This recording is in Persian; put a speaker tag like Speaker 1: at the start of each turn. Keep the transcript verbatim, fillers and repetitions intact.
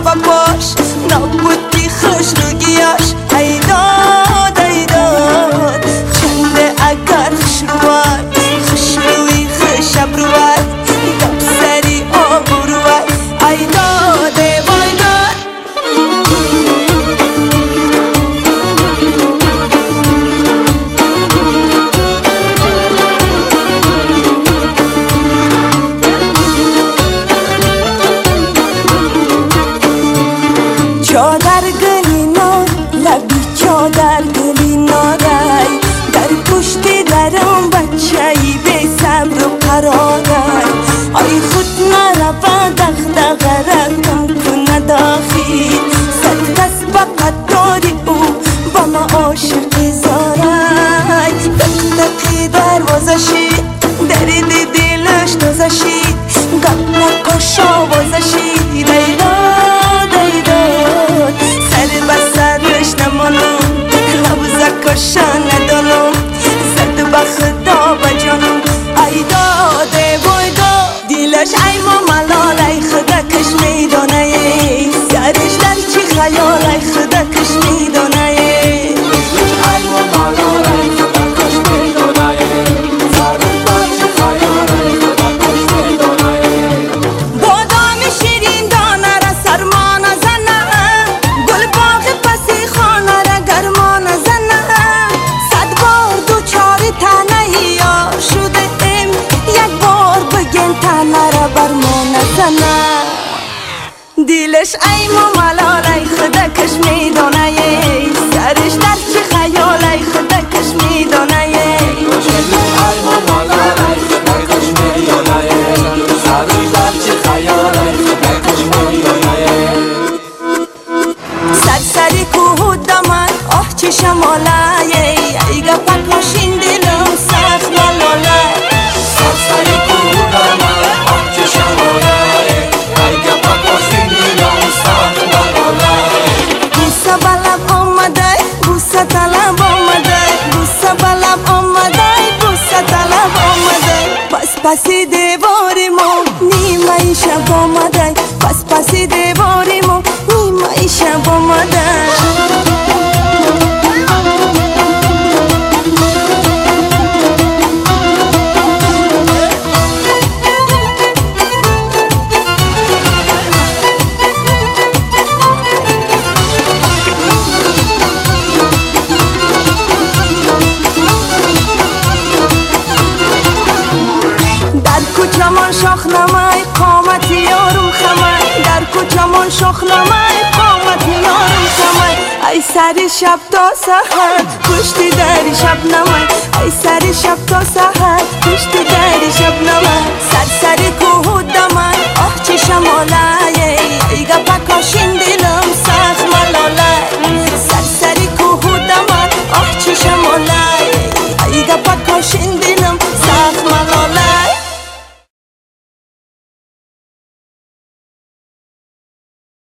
Speaker 1: پاپاش نبودی خوش روگیاش ای داد ای داد چنده اگر خوشرواد خوشروی خوش ابرواد گپ سری آبرواد ای داد وای داد چادر گلی نار لبی چادر گلی نارای در پشت درم بچه‌ای به صبر و قرارای آی خود نروا دغدغه رقم کنه داخل صد کس فقط داری او با ما عاشق زارای دق دروازشی درید دلش تازشی گپ نکش آوازشی دیداد دیداد سر به سرش نمانم لبزه کشان ندانم زد به خدا و جانم ای داده وای داد دیلش ای ماملال ای خدا کش میدانه سرش در چی خیال ای خدا کش میدانه ای ماملال ای خدا کش میدانه سرش در چی خیال ای خدا کش میدانه بادام شیرین دانه را سرما نزنه گل باغ پسی خانه را گرما نزنه صد بار دو چار تنه یا شده ام یک بار بگن تنه را بر ما نزنه دیلش ای ماملال ای خدا کش میدانه سرش در چی خیال ای خدا کش میدانه ای ماملال ای خدا کش میدانه سرش در چی خیال ای خدا کش میدانه سرسری کوه دمن آه چه شماله ای گپک ماشین دلم سخت ملاله سرسری کوه دمن آه چه شماله ای گپک ماشین دلم سخت ملاله بوسه بلب آمده بوسه طلب آمده بوسه بلب آمده بوسه طلب آمده پس پسی دیواری ما نیمه شب آمده پس پسی دیواری ما نیمه شب آمده کوچمان شاخ نمای قامت یارم خمای در کوچمان شاخ نمای قامت یارم خمای ای سر شب تا سحر پشت در شب نمای ای سر شب تا سحر پشت در شب نمای سرسری کوه دمای آه چه شماله ای گپک ماشین دلم سخت ملاله سرسری کوه دمای آه چه شماله ای گپک ماشین دلم